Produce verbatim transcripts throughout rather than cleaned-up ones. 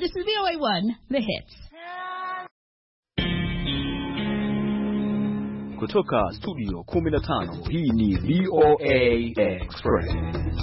This is V O A one, The Hits. Kutoka studio kumi na tano, hii ni V O A Express.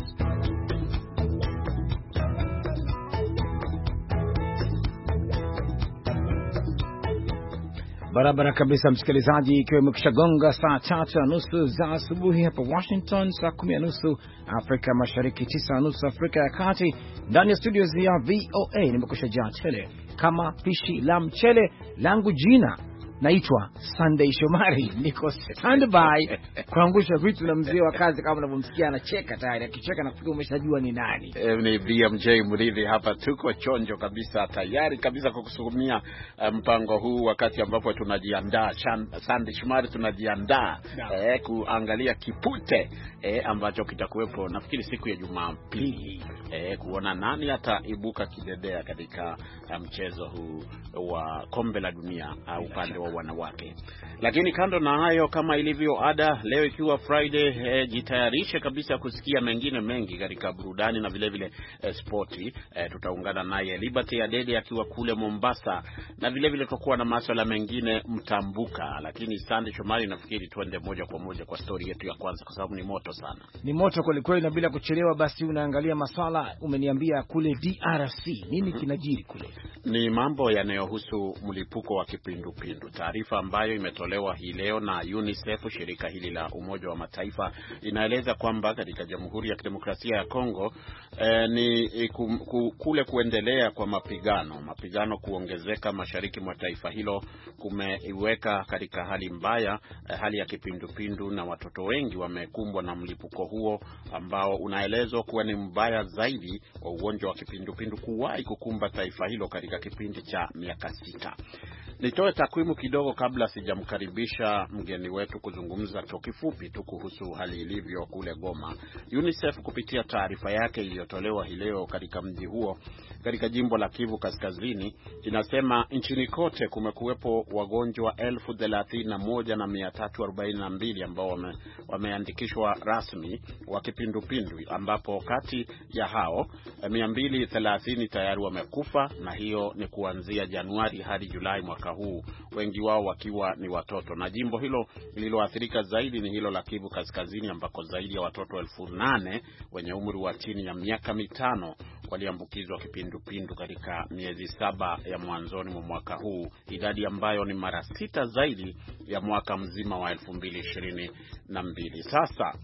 Barabara kabisa msikilizaji, ikiwa imekishagonga saa tatu na nusu za asubuhi hapa Washington, saa kumi na nusu Afrika Mashariki, tisa na nusu Afrika ya Kati. Ndani ya studio ya V O A nimekushajaa tele kama pishi la mchele. Langu jina naitwa Sunday Shomari, niko standby kuangusha vitu na mzee wa kazi kama unavyomsikia anacheka tayari. Akicheka nafikiri umeshajua ni nani. E, ni B M J Mridhi hapa, tuko chonjo kabisa, tayari kabisa kukusumia mpango huu wakati ambapo tunajiandaa. Sunday Shomari tunajiandaa eh, kuangalia kipute eh, ambacho kitakuwepo nafikiri siku ya Jumapili eh, kuona nani ataibuka kidedea katika mchezo huu wa kombe la dunia au upande wa wanawake. Lakini kando na hayo, kama ilivyo ada, leo ikiwa Friday, eh, jitayarishe kabisa kusikia mengine mengi katika burudani na vile vile eh, sporti. Eh, tutaungana naye Liberty Adede akiwa kule Mombasa, na vile vile tutakuwa na masuala mengine mtambuka. Lakini Sunday Shomari, nafikiri tuende moja kwa moja kwa story yetu ya kwanza kwa sababu ni moto sana. Ni moto kweli kweli, na bila kuchelewa basi unaangalia masuala. Umeniambia kule D R C nini kinajiri kule? Ni mambo yanayohusu mlipuko wa kipindupindu. Taarifa ambayo imetolewa hii leo na UNICEF, shirika hili la Umoja wa Mataifa, inaeleza kwamba katika Jamhuri ya Kidemokrasia ya Kongo eh, ni ku, ku, kule kuendelea kwa mapigano, mapigano kuongezeka mashariki mwa taifa hilo kumeiweka katika hali mbaya eh, hali ya kipindupindu, na watoto wengi wamekumbwa na mlipuko huo ambao unaelezwa kuwa ni mbaya zaidi wa ugonjwa wa kipindupindu kuwahi kukumba taifa hilo katika kipindi cha miaka sita. Nitoe takwimu kidogo kabla sijamkaribisha mgeni wetu kuzungumza kwa kifupi tu kuhusu hali ilivyo kule Goma. UNICEF kupitia taarifa yake iliyotolewa hii leo katika mji huo katika jimbo la Kivu Kaskazini inasema nchini kote kumekuwepo wagonjwa elfu thelathini na moja na mia tatu arobaini na mbili ambao wame, wameandikishwa rasmi wa kipindupindu, ambapo kati ya hao mia mbili thelathini tayari wamekufa, na hiyo ni kuanzia Januari hadi Julai mwaka huu, wengi wao wakiwa ni watoto. Na jimbo hilo lililoathirika zaidi ni hilo la Kivu Kaskazini, ambako zaidi ya watoto elfu nane wenye umri wa chini ya miaka mitano waliambukizwa kipindupindu katika miezi saba ya mwanzoni mwa mwaka huu, idadi ambayo ni mara sita zaidi ya mwaka mzima wa elfu mbili ishirini na mbili. Sasa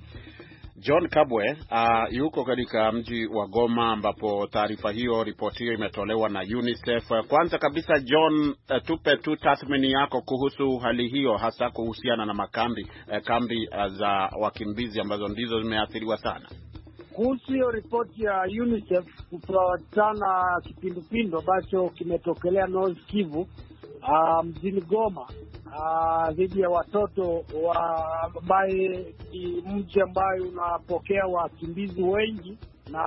John Kabwe uh, yuko katika mji wa Goma ambapo taarifa hiyo, ripoti hiyo imetolewa na UNICEF. Kwanza kabisa John, uh, tupe tu tathmini yako kuhusu hali hiyo, hasa kuhusiana na makambi uh, kambi uh, za wakimbizi ambazo ndizo zimeathiriwa sana. Kuhusu hiyo ripoti ya UNICEF kufuatana kipindupindu ambacho kimetokelea North Kivu uh, mjini Goma dhidi uh, ya watoto wa ambaye ni mji ambayo unapokea wakimbizi wengi, na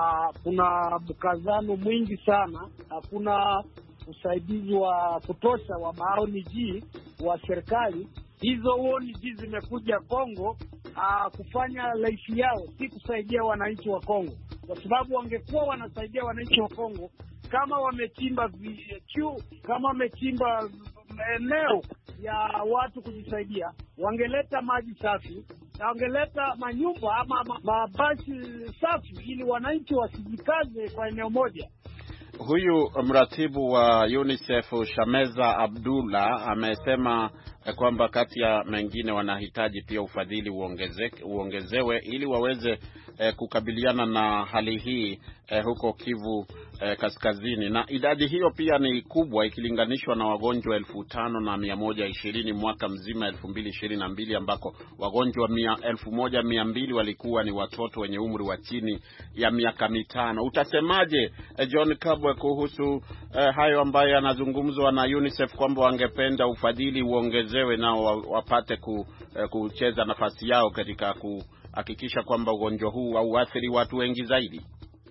kuna mkazano mwingi sana, hakuna usaidizi wa kutosha wa maoniji wa serikali. Hizo oniji zimekuja Kongo uh, kufanya laifi yao, si kusaidia wananchi wa Kongo, kwa sababu wangekuwa wanasaidia wananchi wa Kongo kama wamechimba vichu, kama wamechimba eneo ya watu kujisaidia, wangeleta maji safi na wangeleta manyumba ama mabasi safi ili wananchi wasijikaze kwa eneo moja. Huyu mratibu wa UNICEF Shameza Abdullah amesema kwamba kati ya mengine wanahitaji pia ufadhili uongeze, uongezewe ili waweze eh, kukabiliana na hali hii eh, huko Kivu eh, Kaskazini, na idadi hiyo pia ni kubwa ikilinganishwa na wagonjwa elfu tano na mia moja ishirini mwaka mzima elfu mbili ishirini na mbili, ambako wagonjwa mia, elfu moja mia mbili walikuwa ni watoto wenye umri wa chini ya miaka mitano. Utasemaje eh, John Kabwe kuhusu eh, hayo ambayo yanazungumzwa na UNICEF kwamba wangependa ufadhili uongezewe nao wapate ku, eh, kucheza nafasi yao katika kuhakikisha kwamba ugonjwa huu hauathiri watu wengi zaidi?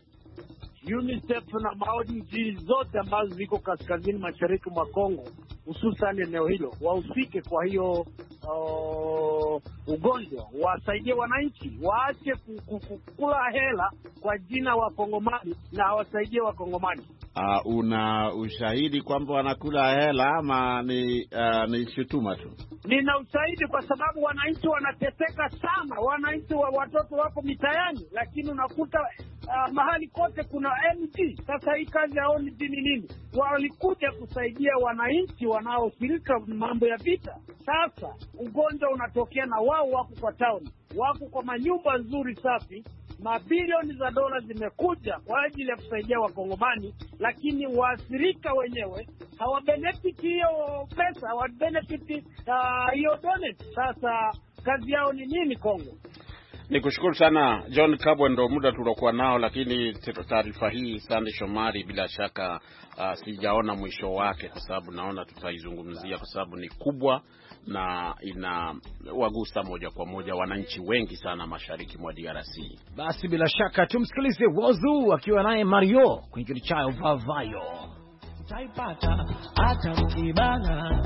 UNICEF na maoni zote ambazo ziko kaskazini mashariki mwa Kongo, hususan eneo hilo, wahusike kwa hiyo uh, huo ugonjwa, wasaidie wananchi, waache kukula hela kwa jina wa Kongomani na wasaidie wa Kongomani. Uh, una ushahidi kwamba wanakula hela ama ni uh, ni shutuma tu? Nina ushahidi kwa sababu wananchi wanateseka sana. Wananchi wa watoto wako mitayani, lakini unakuta uh, mahali kote kuna M D. Sasa hii kazi ya M D ni nini? Walikuja kusaidia wananchi wanaoshirika mambo ya vita. Sasa ugonjwa unatokea na wao wako kwa town, wako kwa manyumba nzuri safi. Mabilioni za dola zimekuja kwa ajili ya kusaidia Wakongomani, lakini waathirika wenyewe hawabenefiti hiyo pesa, hawabenefiti hiyo uh, donate. Sasa kazi yao ni nini Kongo? Nikushukuru sana John Kabwe, ndo muda tulokuwa nao, lakini taarifa hii Sande Shomari bila shaka uh, sijaona mwisho wake, kwa sababu naona tutaizungumzia kwa sababu ni kubwa na ina wagusa moja kwa moja wananchi wengi sana mashariki mwa D R C. Basi bila shaka tumsikilize Wozu akiwa naye Mario kwenye kitu chao Vavayo. Taipata hata mkibana,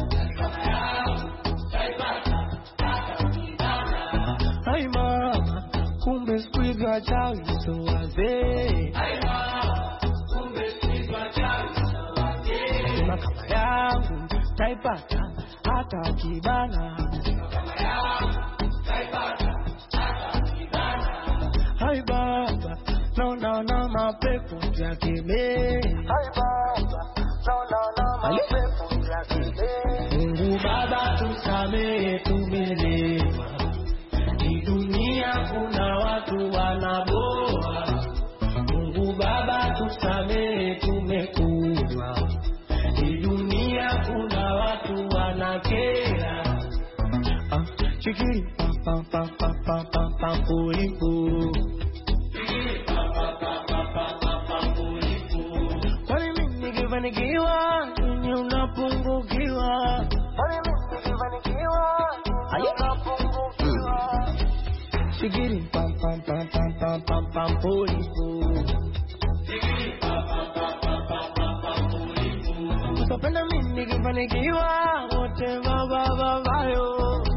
taipata hata mkibana. Hai mama, kumbe squeeze wa chawi so wazee. Hai mama, kumbe squeeze wa chawi so wazee. Kama yangu taipata hata kibana, kama yangu taipata hata kibana. Hai baba, no no no mapepo ya kime. Hai baba, no no no mapepo ya kime. Mungu Baba tusamehe tumelewa, hii dunia kuna watu wanaboa. Mungu Baba tusamehe tumekuwa, hii dunia kuna watu wanakera. Ah, chikiri pa pa pa pa pa pa pa pulipu. Chikiri pa pa pa pa pa pa pa pulipu. Kwani mimi nikifanikiwa ninyi unapungukiwa? Kwani mimi nikifanikiwa ninyi unapungukiwa? Chikiri pa pa pa pa pa pa pa pulipu. Chikiri pa pa pa pa pa pa pa pulipu. Utapenda mimi nikifanikiwa wote baba baba yo.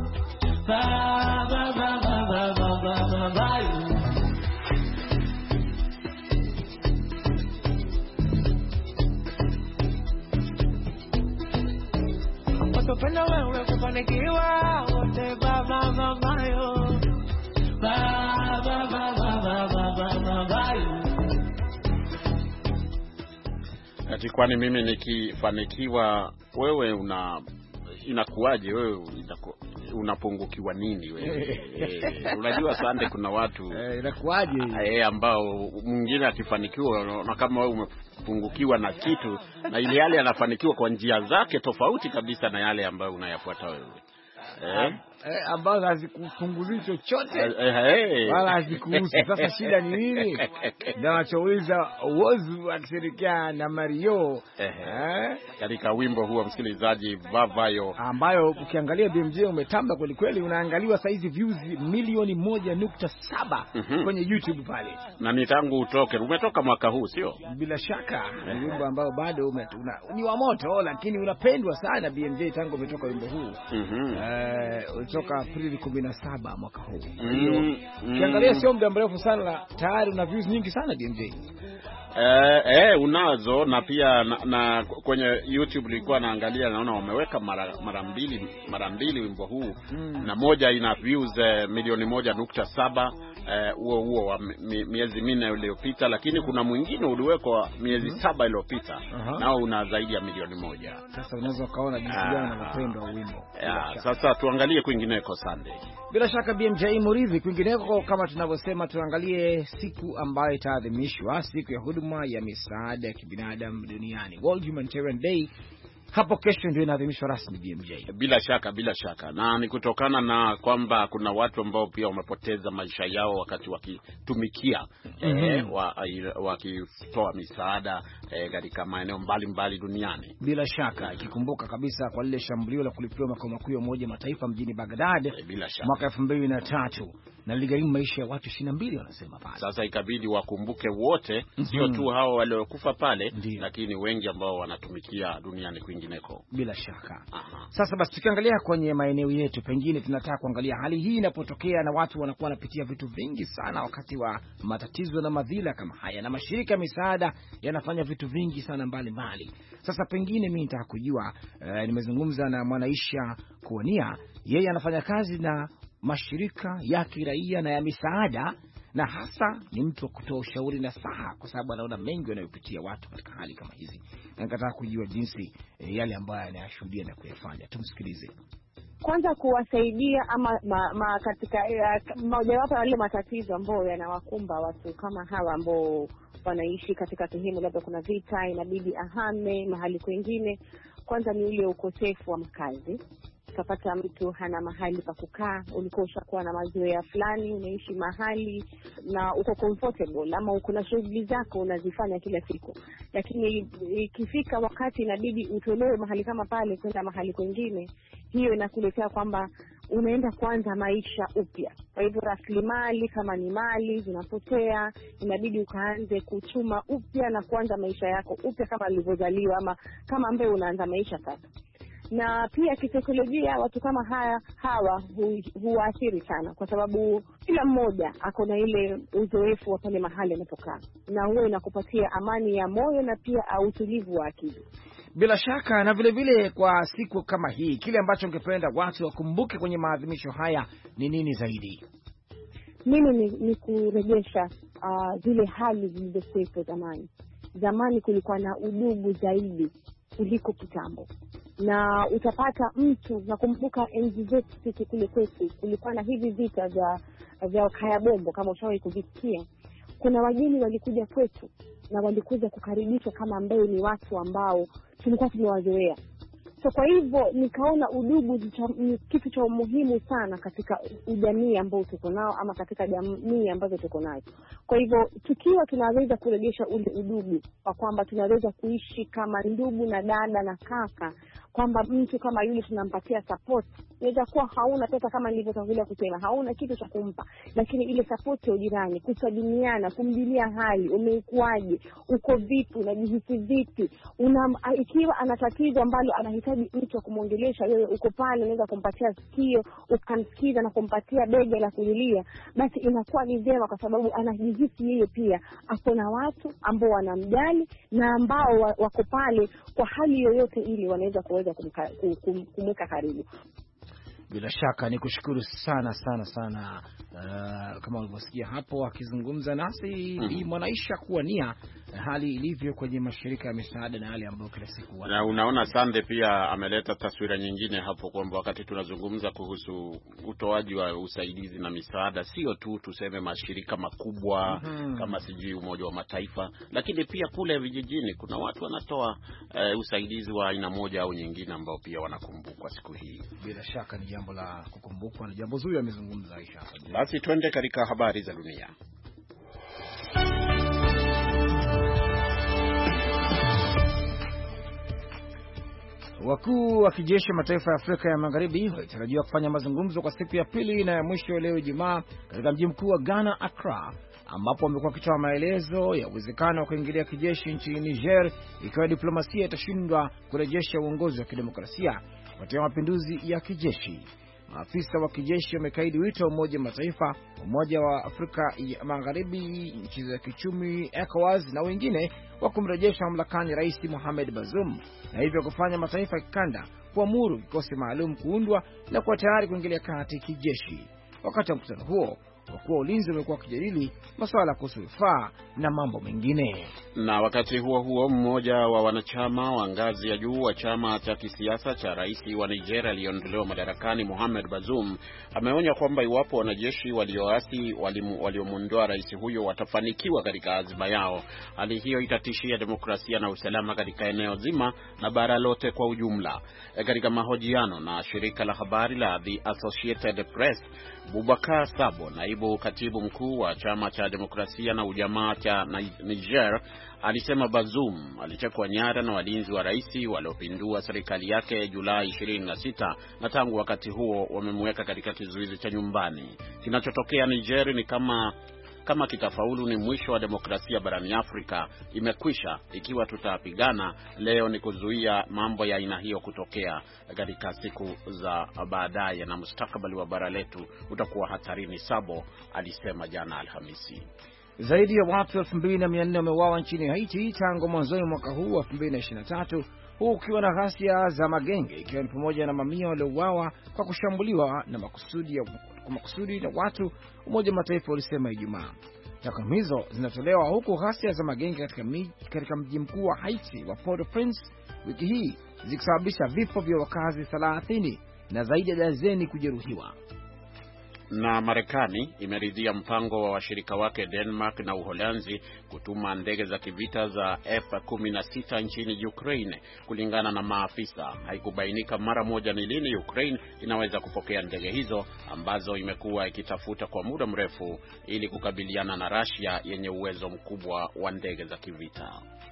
Baba baba baba baba baba yo. Utapenda wewe kufanikiwa wote baba baba yo. Baba baba baba baba yo. Ati kwani mimi nikifanikiwa wewe una inakuwaje wewe inaku, unapungukiwa nini wewe? E, unajua Sande kuna watu eh inakuwaje eh ambao mwingine akifanikiwa na kama wewe umepungukiwa na kitu na ile yale anafanikiwa kwa njia zake tofauti kabisa na yale ambayo unayafuata wewe. Eh eh ambazo hazikupunguzi chochote eh, eh, wala hazikuhusu. Sasa shida ni nini? Na wachoweza Wozu akishirikiana na Mario eh, eh, katika wimbo huo msikilizaji Vavayo, ambayo ukiangalia B M J umetamba kweli kweli, unaangaliwa saizi views milioni moja nukta saba mm-hmm. kwenye YouTube pale, na ni tangu utoke umetoka mwaka huu sio? Bila shaka ni wimbo ambao bado umetuna ni wa moto, lakini unapendwa sana B M J tangu umetoka wimbo huu mm-hmm. eh toka Aprili kumi na saba mwaka huu. Mm, ukiangalia mm. sio muda mrefu sana, tayari una views nyingi sana B M J. Eh eh unazo, na pia na, na kwenye YouTube nilikuwa naangalia naona wameweka mara mara mbili mara mbili wimbo huu mm. na moja ina views eh, milioni moja nukta saba huo eh, huo wa miezi minne iliyopita, lakini kuna mwingine uliwekwa miezi mm-hmm. saba iliyopita uh-huh. nao una zaidi ya milioni moja. Sasa unaweza kaona jinsi gani unapendwa wimbo. Yeah, sasa tuangalie kwingineko Sunday. Bila shaka B M J Muridhi, kwingineko kama tunavyosema, tuangalie siku ambayo itaadhimishwa, siku ya huduma ya misaada ya kibinadamu duniani, World Humanitarian Day. Hapo kesho ndio inaadhimishwa rasmi B M J. Bila shaka, bila shaka. Na ni kutokana na kwamba kuna watu ambao pia wamepoteza maisha yao wakati wakitumikia mm-hmm. eh, wakitoa wa misaada katika eh, maeneo mbalimbali duniani. Bila shaka, ikikumbuka kabisa kwa lile shambulio la kulipiwa makao makuu ya Umoja Mataifa mjini Baghdad eh, mwaka elfu mbili na tatu. na ligharimu maisha ya watu ishirini na mbili wanasema pale. Sasa ikabidi wakumbuke wote, sio tu hao waliokufa pale, Ndiyo. lakini wengi ambao wanatumikia duniani kwingineko. Bila shaka. Aha. Sasa basi tukiangalia kwenye maeneo yetu, pengine tunataka kuangalia hali hii inapotokea na watu wanakuwa wanapitia vitu vingi sana wakati wa matatizo na madhila kama haya, na mashirika ya misaada yanafanya vitu vingi sana mbalimbali. Sasa pengine mimi nitaka kujua, uh, nimezungumza na Mwanaisha Kuwania, yeye anafanya kazi na mashirika ya kiraia na ya misaada, na hasa ni mtu wa kutoa ushauri na saha, kwa sababu anaona mengi wanayopitia watu katika hali kama hizi, na nikataka kujua jinsi e, yale ambayo anayashuhudia na kuyafanya. Tumsikilize. Kwanza kuwasaidia ama ma, ma katika mojawapo ya wale matatizo ambayo yanawakumba watu kama hawa ambao wanaishi katika sehemu labda kuna vita, inabidi ahame mahali kwingine. Kwanza ni ule ukosefu wa makazi. Utapata mtu hana mahali pa kukaa, ulikuwa ushakuwa na mazoea fulani, unaishi mahali na uko comfortable ama uko na shughuli zako unazifanya kila siku, lakini ikifika wakati inabidi utolewe mahali kama pale kwenda mahali kwingine, hiyo inakuletea kwamba unaenda kuanza maisha upya. Kwa hivyo rasilimali kama ni mali zinapotea, inabidi ukaanze kuchuma upya na kuanza maisha yako upya kama ulivyozaliwa ama kama ambaye unaanza maisha sasa. Na pia kisaikolojia watu kama haya hawa hu, huathiri sana, kwa sababu kila mmoja ako na ile uzoefu wa pale mahali anapokaa, na huo inakupatia amani ya moyo na pia utulivu wa akili. Bila shaka. Na vile vile kwa siku kama hii, kile ambacho ungependa watu wakumbuke kwenye maadhimisho haya ni nini zaidi? Mimi ni, ni kurejesha uh, zile hali zilizokuwepo zamani. Zamani kulikuwa na udugu zaidi kuliko kitambo. Na utapata mtu, nakumbuka enzi zetu sisi kule kwetu kulikuwa na hivi vita vya vya Kaya Bombo, kama ushawahi kuvisikia. Kuna wageni walikuja kwetu na walikuja kukaribishwa kama ambao ni watu ambao tulikuwa tumewazoea. So kwa hivyo nikaona udugu ni kitu cha muhimu sana katika jamii ambao tuko nao ama katika jamii ambazo tuko nayo. Kwa hivyo tukiwa tunaweza kurejesha ule udugu, kwa kwamba tunaweza kuishi kama ndugu na dada na kaka, kwamba mtu kama yule tunampatia support. Inaweza kuwa hauna pesa kama nilivyotangulia kusema, hauna kitu cha kumpa, lakini ile support ya jirani, kusalimiana, kumjulia hali, umeikuaje, uko vipi, unajihisi vipi, una ikiwa ana tatizo ambalo anahitaji mtu wa kumuongelesha, wewe uko pale unaweza kumpatia sikio, ukamsikiza na kumpatia bega la kulilia, basi inakuwa ni vyema, kwa sababu anajihisi yeye pia ako na watu ambao wanamjali na ambao wako pale kwa hali yoyote ile wanaweza kuweza kumweka karibu. Bila shaka ni kushukuru sana sana sana. Uh, kama ulivyosikia hapo akizungumza nasi mm -hmm. Mwanaisha Kuwania hali ilivyo kwenye mashirika ya misaada na hali ambayo kila siku wana. Na unaona Sande pia ameleta taswira nyingine hapo, kwamba wakati tunazungumza kuhusu utoaji wa usaidizi na misaada, sio tu tuseme mashirika makubwa mm -hmm. kama sijui Umoja wa Mataifa, lakini pia kule vijijini kuna watu wanatoa uh, usaidizi wa aina moja au nyingine ambao pia wanakumbukwa siku hii. Bila shaka ni jambo la kukumbukwa, na jambo zuri amezungumza Aisha. Basi twende katika habari za dunia. Wakuu wa kijeshi mataifa ya Afrika ya Magharibi walitarajiwa kufanya mazungumzo kwa siku ya pili na ya mwisho leo Ijumaa katika mji mkuu wa Ghana, Accra, ambapo wamekuwa wakitoa maelezo ya uwezekano wa kuingilia kijeshi nchini Niger ikiwa diplomasia itashindwa kurejesha uongozi wa kidemokrasia kufuatia mapinduzi ya kijeshi. Maafisa wa kijeshi wamekaidi wito wa Umoja wa Mataifa, Umoja wa Afrika ya Magharibi, nchi za kiuchumi ECOWAS na wengine wa kumrejesha mamlakani Rais Mohamed Bazoum, na hivyo kufanya mataifa ya kikanda kuamuru kikosi maalum kuundwa na kuwa tayari kuingilia kati kijeshi. Wakati wa mkutano huo, wakuu wa ulinzi wamekuwa wakijadili masuala kuhusu vifaa na mambo mengine. Na wakati huo huo, mmoja wa wanachama wa ngazi ya juu wa chama cha kisiasa cha rais wa Nigeria aliondolewa madarakani Mohamed Bazoum ameonya kwamba iwapo wanajeshi walioasi waliomuondoa rais huyo watafanikiwa katika azma yao, hali hiyo itatishia demokrasia na usalama katika eneo zima na bara lote kwa ujumla. E, katika mahojiano na shirika la habari la The Associated Press, Boubacar Sabo, naibu naibu katibu mkuu wa chama cha demokrasia na ujamaa cha Niger, alisema Bazoum alitekwa nyara na walinzi wa rais waliopindua serikali yake Julai ishirini na sita, na tangu wakati huo wamemweka katika kizuizi cha nyumbani. Kinachotokea Niger ni kama kama kitafaulu ni mwisho wa demokrasia barani Afrika. Imekwisha ikiwa tutapigana leo ni kuzuia mambo ya aina hiyo kutokea katika siku za baadaye, na mustakabali wa bara letu utakuwa hatarini, Sabo alisema jana Alhamisi. Zaidi ya watu elfu mbili na mia nne wameuawa nchini Haiti tangu mwanzoni mwaka huu wa elfu mbili na ishirini na tatu, huu ukiwa na ghasia za magenge, ikiwa ni pamoja na mamia waliouawa kwa kushambuliwa na makusudi ya kwa makusudi na watu, Umoja wa Mataifa ulisema Ijumaa. Takwimu hizo zinatolewa huku ghasia za magenge katika miji, katika mji mkuu wa Haiti wa Port-au-Prince wiki hii zikisababisha vifo vya wakazi thelathini na zaidi ya dazeni kujeruhiwa. Na Marekani imeridhia mpango wa washirika wake Denmark na Uholanzi kutuma ndege za kivita za F kumi na sita nchini Ukraine. Kulingana na maafisa, haikubainika mara moja ni lini Ukraine inaweza kupokea ndege hizo ambazo imekuwa ikitafuta kwa muda mrefu ili kukabiliana na Russia yenye uwezo mkubwa wa ndege za kivita.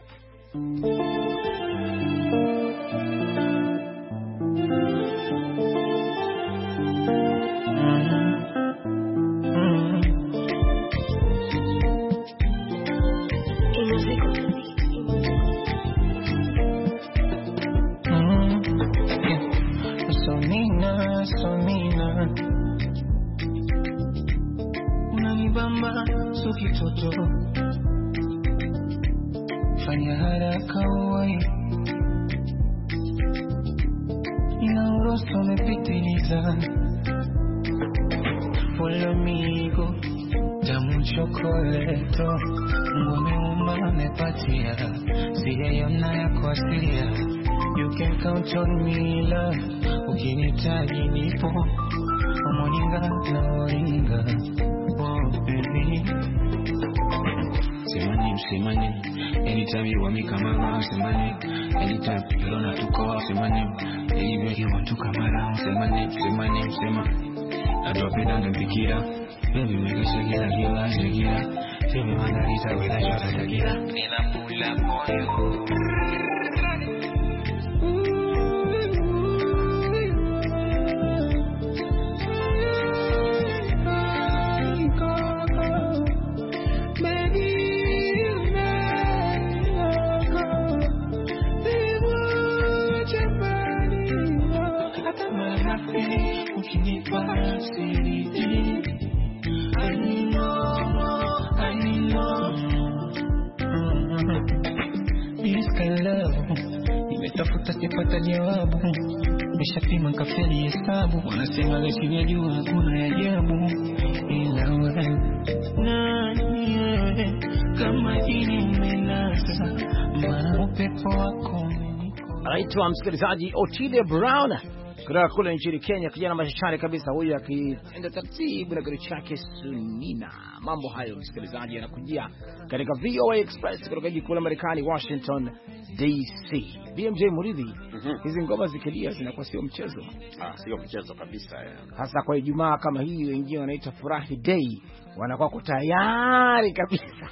Unanibamba so kitoto, fanya haraka uwai, ina urosto umepitiliza. Follow me go, tamu chokoleto, umeumba mepatia, siyayona ya kwa siya. You can count on me love, ukinitaji nipo, omoninga na oringa. Say my name, say my name. Anytime you want me come around, say my name. Anytime you don't have to call, say my name. Anywhere you want to come around, say my name, say my name, say my. I drop it down and pick it up. Baby, make it shake it like you like, shake it up. Tell me Margarita with a shot of tequila. Then I pull up on you. Nimetafuta sipata jawabu, nimeshapima kafeli hesabu, wanasema leo ya jua hakuna ya ajabu, ila wewe nani wewe, kama jini umenasa, maana upepo wako umeniko. Anaitwa msikilizaji Otile Brown kutoka kule nchini Kenya, kijana mashashari kabisa huyu, akienda taratibu na gari chake Sunina. Mambo hayo msikilizaji yanakujia katika V O A Express kutoka jiji kuu la Marekani, Washington D C. B M J Muridhi, mm-hmm. Hizi ngoma zikilia zinakuwa sio mchezo. Ah, sio mchezo kabisa. Hasa kwa Ijumaa kama hii, wengine wanaita Furahi Day, wanakuwa tayari kabisa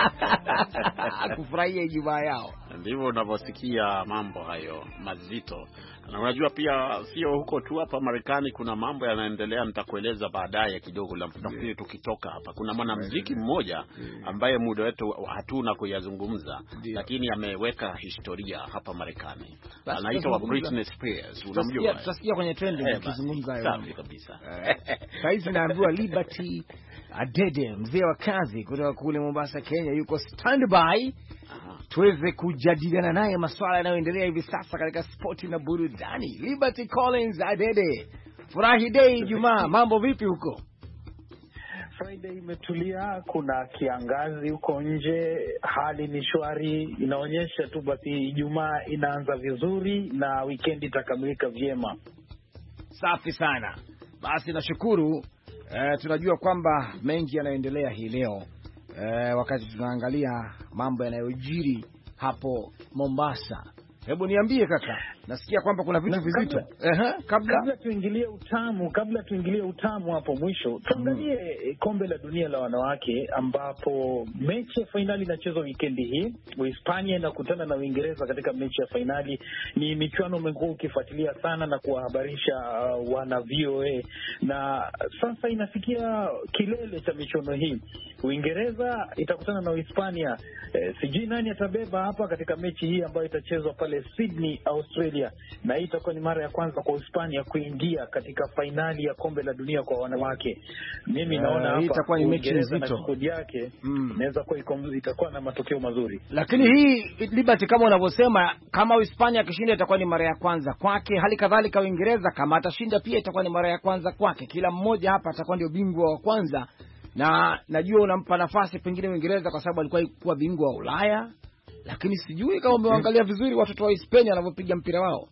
kufurahia Ijumaa yao. Ndivyo unavyosikia mambo hayo mazito. Na unajua pia sio huko tu, hapa Marekani kuna mambo yanaendelea, nitakueleza baadaye kidogo, nafikiri tukitoka hapa. Kuna mwanamuziki mmoja ambaye muda wetu hatuna kuyazungumza, lakini ameweka historia hapa Marekani. Anaitwa Britney Spears. Unamjua? Tutasikia kwenye trending ukizungumza hayo. Safi kabisa. Sasa naambiwa Liberty Adede, mzee wa kazi kutoka kule Mombasa, Kenya, yuko standby tuweze kujadiliana naye masuala yanayoendelea hivi sasa katika spoti na burudani. Liberty Collins Adede, Furahi Day Jumaa, mambo vipi huko? Friday imetulia, kuna kiangazi huko nje, hali ni shwari, inaonyesha tu basi Ijumaa inaanza vizuri na weekend itakamilika vyema. Safi sana. Basi nashukuru. Eh, tunajua kwamba mengi yanaendelea hii leo. Eh, wakati tunaangalia mambo yanayojiri hapo Mombasa. Hebu niambie kaka, Nasikia kwamba kuna vitu vizito. Kabla, uh-huh, kabla kabla tuingilie utamu, kabla tuingilie utamu hapo mwisho, tuangalie mm. kombe la dunia la wanawake ambapo mechi ya fainali inachezwa wikendi hii. Uhispania inakutana na Uingereza katika mechi ya fainali. Ni michuano umekuwa ukifuatilia sana na kuwahabarisha uh, wana V O A, na sasa inafikia kilele cha michuano hii. Uingereza itakutana na Uhispania. Eh, sijui nani atabeba hapa katika mechi hii ambayo itachezwa pale Sydney, Australia, na hii itakuwa ni mara ya kwanza kwa Uhispania kuingia katika fainali ya kombe la dunia kwa wanawake. Mimi uh, naona hapa itakuwa ni mechi nzito na skodi yake mm. inaweza kuwa itakuwa na matokeo mazuri. Lakini hii Liberty, kama unavyosema, kama Uhispania akishinda itakuwa ni mara ya kwanza kwake, hali kadhalika Uingereza kama atashinda pia itakuwa ni mara ya kwanza kwake. Kila mmoja hapa atakuwa ndio bingwa wa kwanza, na najua unampa nafasi pengine Uingereza kwa sababu alikuwa kuwa bingwa wa Ulaya, lakini sijui kama umeangalia vizuri watoto wa Hispania wanavyopiga mpira wao.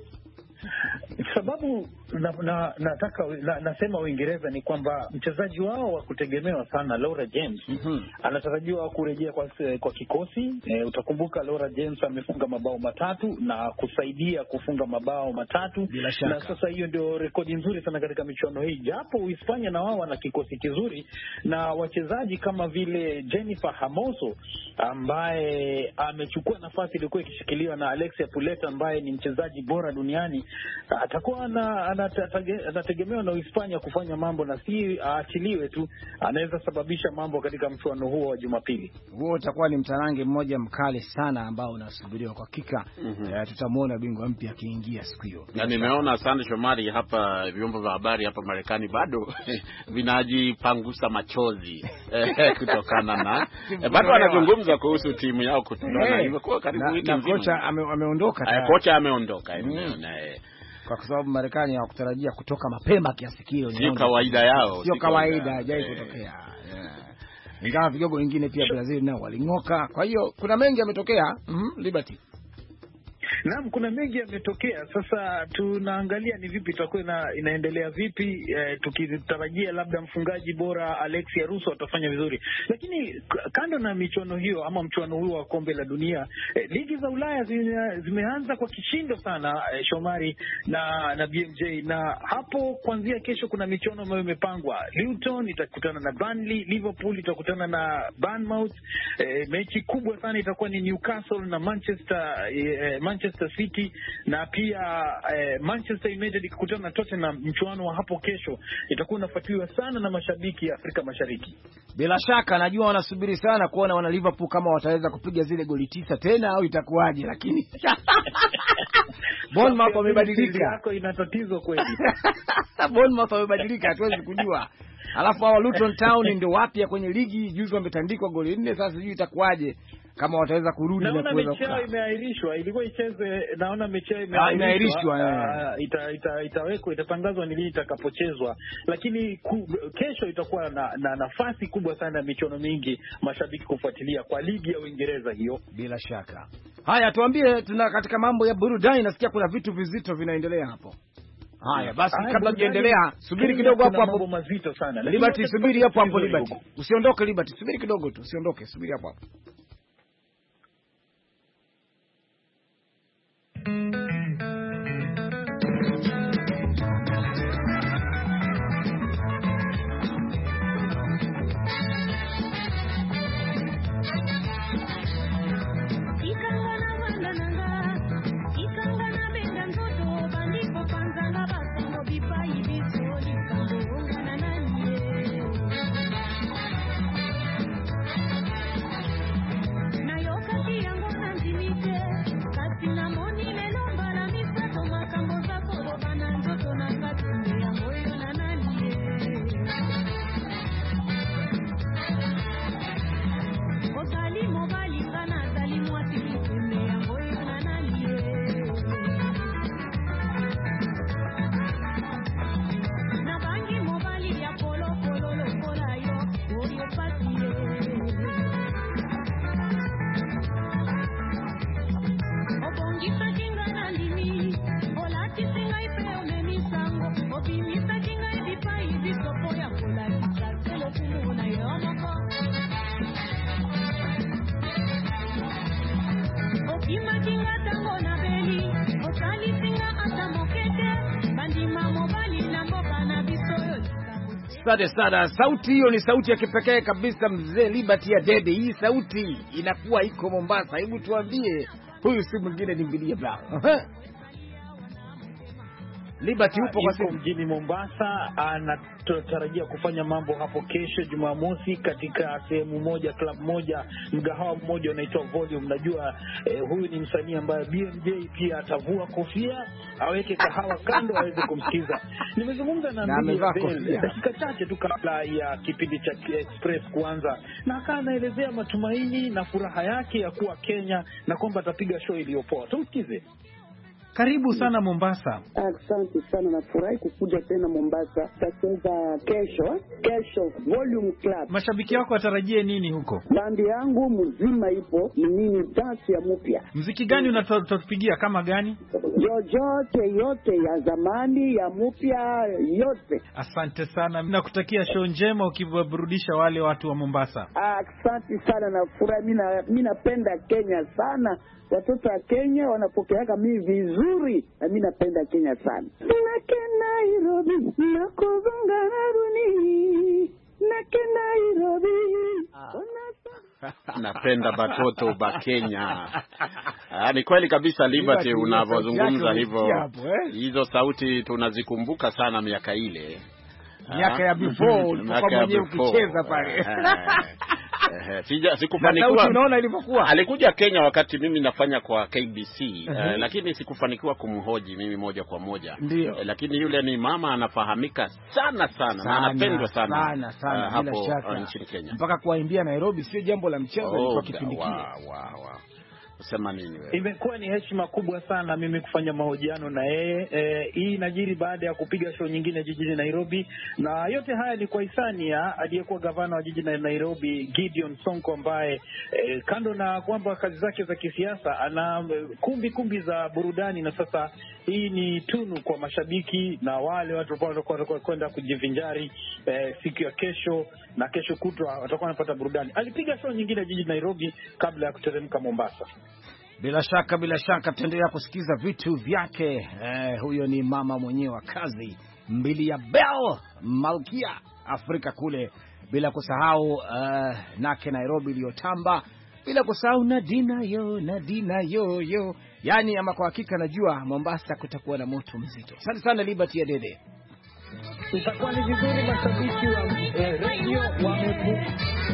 Sababu na, na, nataka na, nasema Uingereza ni kwamba mchezaji wao wa kutegemewa sana Laura James mm-hmm. anatarajiwa kurejea kwa, kwa kikosi. E, utakumbuka Laura James amefunga mabao matatu na kusaidia kufunga mabao matatu, na sasa hiyo ndio rekodi nzuri sana katika michuano hii, japo Uhispania na wao wana kikosi kizuri na wachezaji kama vile Jennifer Hermoso ambaye amechukua nafasi iliyokuwa ikishikiliwa na Alexia Puleta ambaye ni mchezaji bora duniani. Atakuwa na anategemewa na Uhispania kufanya mambo, na si aachiliwe tu, anaweza sababisha mambo katika mchuano huo wa Jumapili. Huo utakuwa ni mtarange mmoja mkali sana ambao unasubiriwa kwa hakika. Mm-hmm. Uh, tutamuona bingwa mpya akiingia siku hiyo. Na nimeona Sande Shomari hapa, vyombo vya habari hapa Marekani bado vinajipangusa machozi kutokana na bado wanazungumza kuhusu timu yao kutana. Imekuwa karibu wiki nzima. Kocha ameondoka. ame kocha ameondoka. Mm. Kwa sababu Marekani hawakutarajia kutoka mapema kiasi kile. Sio kawaida yao. Sio kawaida, haijai kutokea. Yeah. Ingawa vigogo wengine pia Brazil nao walingoka. Kwa hiyo kuna mengi yametokea. Mhm, Liberty. Naam, kuna mengi yametokea. Sasa tunaangalia ni vipi itakuwa ina, inaendelea vipi, eh, tukitarajia labda mfungaji bora Alexia Russo atafanya vizuri. Lakini kando na michuano hiyo ama mchuano huo wa kombe la dunia, eh, ligi za Ulaya zime, zimeanza kwa kishindo sana, eh, Shomari na na B M J, na hapo kuanzia kesho kuna michuano ambayo imepangwa. Luton itakutana na Burnley, Liverpool itakutana na Bournemouth, eh, mechi kubwa sana itakuwa ni Newcastle na Manchester eh, Manchester City, na pia eh, Manchester United ikikutana na Tottenham. Mchuano wa hapo kesho itakuwa unafuatiliwa sana na mashabiki ya Afrika Mashariki. Bila shaka najua wanasubiri sana kuona wana Liverpool kama wataweza kupiga zile goli tisa tena au itakuwaje, lakini Bournemouth wamebadilika. Yako ina tatizo kweli. Bournemouth wamebadilika, hatuwezi kujua. Alafu hao Luton Town ndio wapya kwenye ligi, juzi wametandikwa goli nne, sasa sijui itakuwaje kama wataweza kurudi na kuweza. Naona mechi yao imeahirishwa, ilikuwa icheze, naona mechi yao imeahirishwa. Uh, ita, ita, itawekwa itatangazwa ni lini itakapochezwa, lakini ku, kesho itakuwa na, na nafasi kubwa sana ya michuano mingi mashabiki kufuatilia kwa ligi ya Uingereza hiyo. Bila shaka. Haya, tuambie, tuna katika mambo ya burudani nasikia kuna vitu vizito vinaendelea hapo. Haya basi, kabla tuendelea, subiri kidogo hapo hapo. Mambo mazito sana. Liberty, subiri hapo hapo Liberty. Usiondoke Liberty, subiri kidogo tu, usiondoke, subiri hapo hapo. Asante sana. Sauti hiyo ni sauti ya kipekee kabisa, mzee Liberty Adede. Hii sauti inakuwa iko Mombasa. Hebu tuambie, huyu si mwingine ni Mbilia Brown. Liberty upo kwa siku mjini Mombasa, anatarajia kufanya mambo hapo kesho Jumamosi katika sehemu moja, club moja, mgahawa mmoja unaitwa Volume. Najua eh, huyu ni msanii ambaye B M J pia atavua kofia, aweke kahawa kando aweze kumsikiza. Nimezungumza na Mbilia dakika chache tu kabla ya kipindi cha Express kuanza, na akaanaelezea matumaini na furaha yake ya kuwa Kenya na kwamba atapiga show iliyopoa. Tumsikize. Karibu sana Mombasa. Asante sana, nafurahi kukuja tena Mombasa. Tacheza kesho, kesho Volume Club. Mashabiki wako watarajie nini huko? Bandi yangu mzima ipo, nini dance ya mpya. Muziki gani unatupigia, kama gani? Yoyote yote ya zamani ya mpya yote. Asante sana. Nakutakia show njema ukiburudisha wale watu wa Mombasa. Asante sana, nafurahi. Mimi mimi napenda Kenya sana. Watoto wa Kenya wanapokeaga mimi vizuri, na mimi napenda Kenya sana. Nake Nairobi nakuzunga naruni, nake Nairobi napenda batoto ba Kenya. Ah, ni kweli kabisa Liberty, unavyozungumza hivyo. Hizo sauti tunazikumbuka sana miaka ile. Miaka ya before ulipokuwa mwenyewe ukicheza pale. Eh, sija sikufanikiwa. Unaona ilivyokuwa. Alikuja Kenya wakati mimi nafanya kwa K B C, uh -huh. eh, lakini sikufanikiwa kumhoji mimi moja kwa moja. Eh, lakini yule ni mama anafahamika sana sana, na anapendwa sana sana, sana uh, hapo uh, nchini Kenya. Mpaka kuimbia Nairobi sio jambo la mchezo. Oh, kwa kipindi kile. Wow, wow, wow. Sema nini wewe? Imekuwa ni heshima kubwa sana mimi kufanya mahojiano na yeye. E, hii inajiri baada ya kupiga show nyingine jijini Nairobi, na yote haya ni kwa hisani ya aliyekuwa gavana wa jiji la Nairobi Gideon Sonko, ambaye e, kando na kwamba kazi zake za kisiasa ana kumbi kumbi za burudani, na sasa hii ni tunu kwa mashabiki na wale watu ambao watakuwa kwenda kujivinjari e, siku ya kesho na kesho kutwa watakuwa wanapata burudani. Alipiga show nyingine jijini Nairobi kabla ya kuteremka Mombasa. Bila shaka, bila shaka tutaendelea kusikiza vitu vyake. Eh, huyo ni mama mwenyewe wa kazi, Mbilia Bel, Malkia Afrika kule, bila kusahau uh, nake Nairobi iliyotamba, bila kusahau Nadina yo, Nadina yo yo. Yani ama kwa hakika najua Mombasa kutakuwa na moto mzito. Asante sana Liberty Adede. Itakuwa ni vizuri mashabiki wa eh, radio wamepu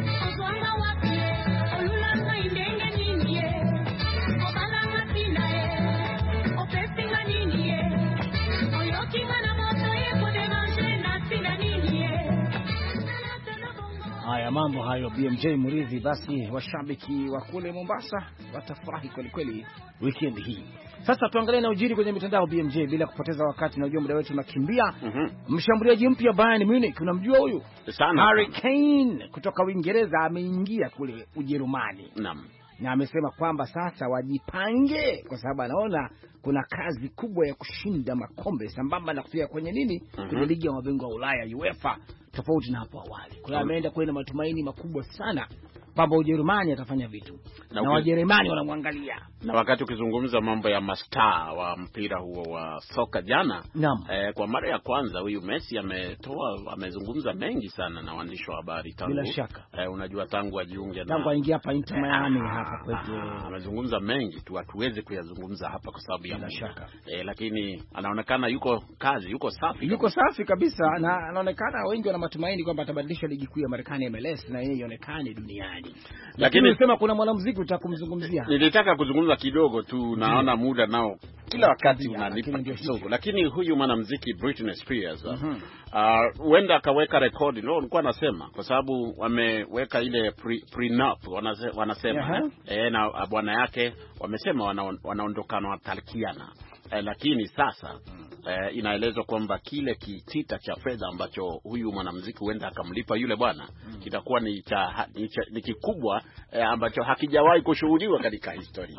haya mambo hayo B M J Muridhi. Basi washabiki wa kule Mombasa watafurahi kweli kweli weekend hii. Sasa tuangalie na ujiri kwenye mitandao B M J bila kupoteza wakati, najua muda wetu unakimbia. mm -hmm. Mshambuliaji mpya Bayern Munich, unamjua huyu? Sana. Harry Kane kutoka Uingereza ameingia kule Ujerumani. Naam. Na amesema kwamba sasa wajipange, kwa sababu anaona kuna kazi kubwa ya kushinda makombe sambamba na kufika kwenye nini, mm -hmm. kwenye ligi ya mabingwa wa Ulaya UEFA, tofauti na hapo awali. Kwa hiyo ameenda kwenye matumaini makubwa sana kwamba Ujerumani atafanya vitu na, na Wajerumani wanamwangalia. Na wakati ukizungumza mambo ya mastaa wa mpira huo wa soka jana, eh, kwa mara ya kwanza huyu Messi ametoa amezungumza mengi sana na waandishi wa habari tangu. Bila shaka. Eh, unajua tangu ajiunge na tangu aingia hapa Inter Miami ah, hapa kwetu. Amezungumza mengi tu, hatuwezi kuyazungumza hapa kwa sababu ya bila shaka. Eh, lakini anaonekana yuko kazi, yuko safi. Yuko kabisa. Safi kabisa, na anaonekana wengi wana matumaini kwamba atabadilisha ligi kuu ya Marekani M L S na yeye ionekane duniani. Lakini nilisema kuna mwanamuziki utakumzungumzia. Nilitaka kuzungumza kidogo tu, naona muda nao kila wakati unanipa kidogo. Lakini huyu mwanamuziki Britney Spears huenda uh, akaweka rekodi. Leo nilikuwa nasema kwa sababu wameweka ile prenup pre wanasema uh -huh. eh, na bwana yake wamesema wanaondokana watalikiana. Eh, lakini sasa eh, inaelezwa kwamba kile kitita cha fedha ambacho huyu mwanamuziki huenda akamlipa yule bwana mm. kitakuwa ni cha ni, cha, ni kikubwa eh, ambacho hakijawahi kushuhudiwa katika historia.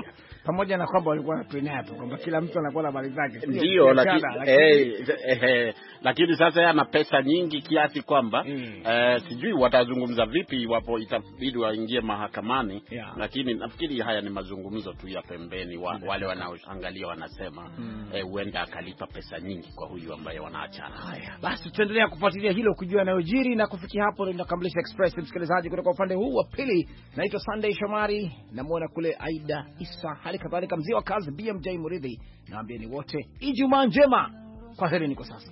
pamoja na kwamba walikuwa na prenup kwamba kila mtu anakuwa na mali zake. Ndio, lakini eh, eh, lakini sasa yeye ana pesa nyingi kiasi kwamba mm. eh, sijui watazungumza vipi iwapo itabidi waingie mahakamani, yeah. Lakini nafikiri haya ni mazungumzo tu ya pembeni wa, mm. wale wanaoangalia wanasema huenda mm. eh, akalipa pesa nyingi kwa huyu ambaye wanaachana. Haya, basi tuendelea kufuatilia hilo kujua yanayojiri, na kufikia hapo ndio tunakamilisha Express. Msikilizaji, kutoka upande huu wa pili naitwa Sunday Shomari, namuona kule Aida Isa, hali kadhalika mzee wa kazi B M J Muridhi. Naambia ni wote Ijumaa njema. Kwa heri, niko sasa.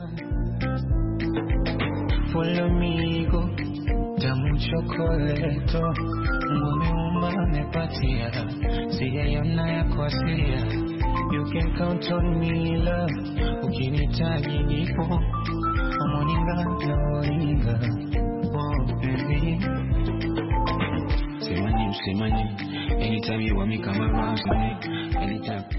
Follow me go tamu chocolate ngome umane patia siyayona ya kwasia. You can count on me love ukinitaji nipo moninga na moninga. Oh baby Simani, simani, anytime you want me come around, anytime.